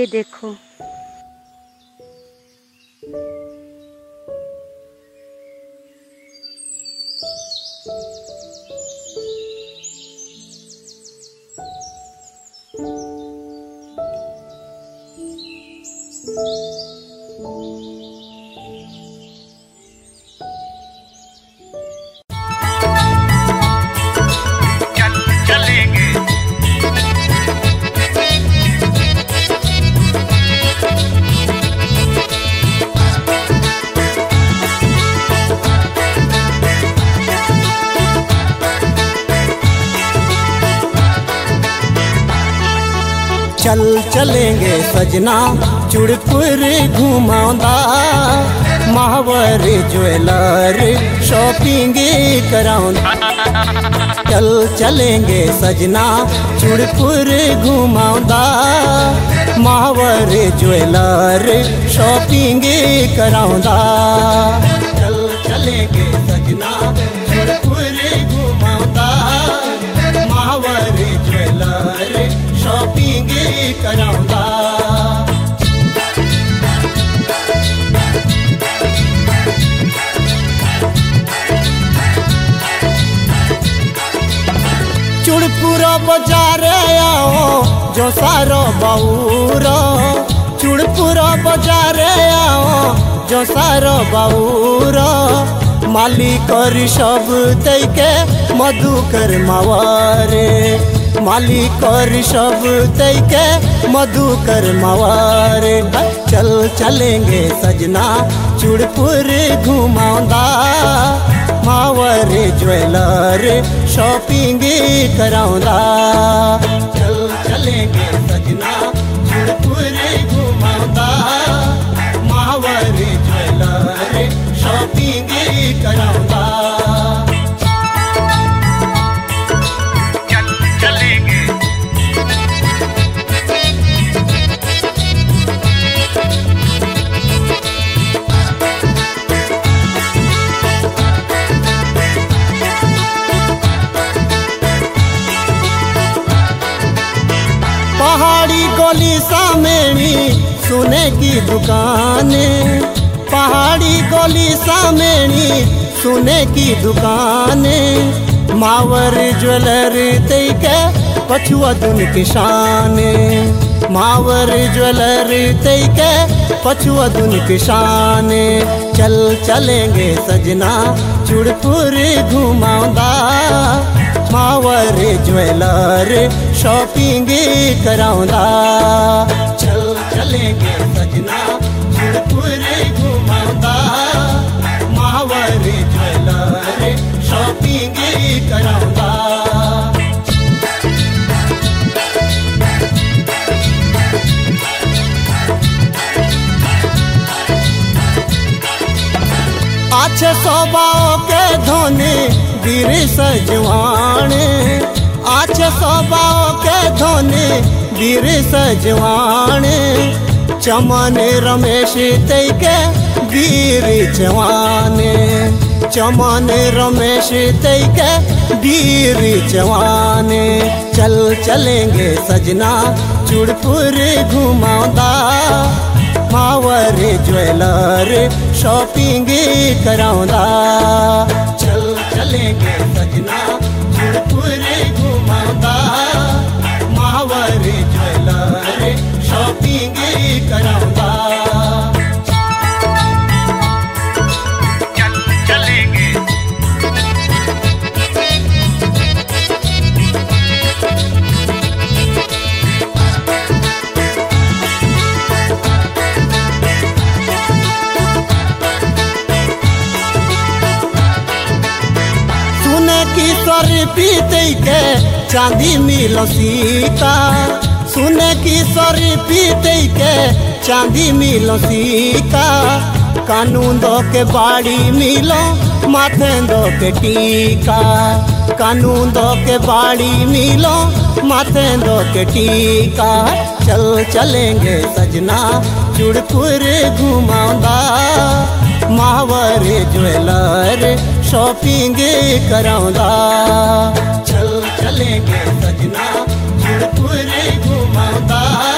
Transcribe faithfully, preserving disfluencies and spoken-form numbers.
ये देखो चल चलेंगे सजना चुड़पुर घुमाऊंदा महावर ज्वेलर शॉपिंग कराऊंदा। चल चलेंगे सजना चुड़पुर घुमाऊंदा महावर ज्वेलर शॉपिंग कराऊंदा। चल चलेंगे सजना चुड़पुर घुमाऊंदा महावर ज्वेलर शॉपिंग कराऊंदा। चुड़पुरा बाजार आओ जो सारो बाऊरो, चुड़पुरा बाजार आओ जो सारो बाऊरो। मालिक और सब तैके मधुकर मावारे, मालिक और सब तैके मधुकर मावारे। चल चलेंगे सजना चुड़पुर घुमाऊंदा मावर ज्वेलर शॉपिंग कराऊंदा। चल चलेंगे सजना चुड़पुर घुमाऊंदा मावर ज्वेलर शॉपिंग कराऊंदा। पहाड़ी गली सामेणी सोने की दुकाने, पहाड़ी गली सामेणी सोने की दुकाने। मावर ज्वेलर तैके पछुआ दुन किसाने, मावर ज्वेलर तैके पछुआ दुन किसाने। चल चलेंगे सजना चुड़पुर घुमाऊंदा मावर ज्वेलर शॉपिंग कराऊंदा। चल चलेंगे सजना चुड़पुर घुमाऊंदा मावर ज्वेलर शॉपिंग कराऊंदा। अच्छे स्वभाव के धोनी वीर सजवाने, अच्छे स्वभाव के धोनी वीर सजवाने। चमन रमेश तैके वीर जवाने, चमन रमेश तैके वीर जवाने। चल चलेंगे सजना चुड़पुर घुमाऊंदा मावर ज्वेलर शॉपिंग कराऊंदा। चल चलेंगे सजना चुड़पुर घुमाऊंदा मावर ज्वेलर शॉपिंग कराऊंदा। किशोर पीते के चांदी मिलो सीता, सुने किशोर पीते के चांदी मिलो सीता। कानून दो के बाड़ी मिलो माथे दो के टीका, कानून दो के बाड़ी मिलो माथे दो के टीका। चल चलेंगे सजना चुड़पुर घुमाऊंदा मावर ज्वेलर शॉपिंग कराऊंदा। चल चलेंगे सजना चुड़पुर घुमाऊंदा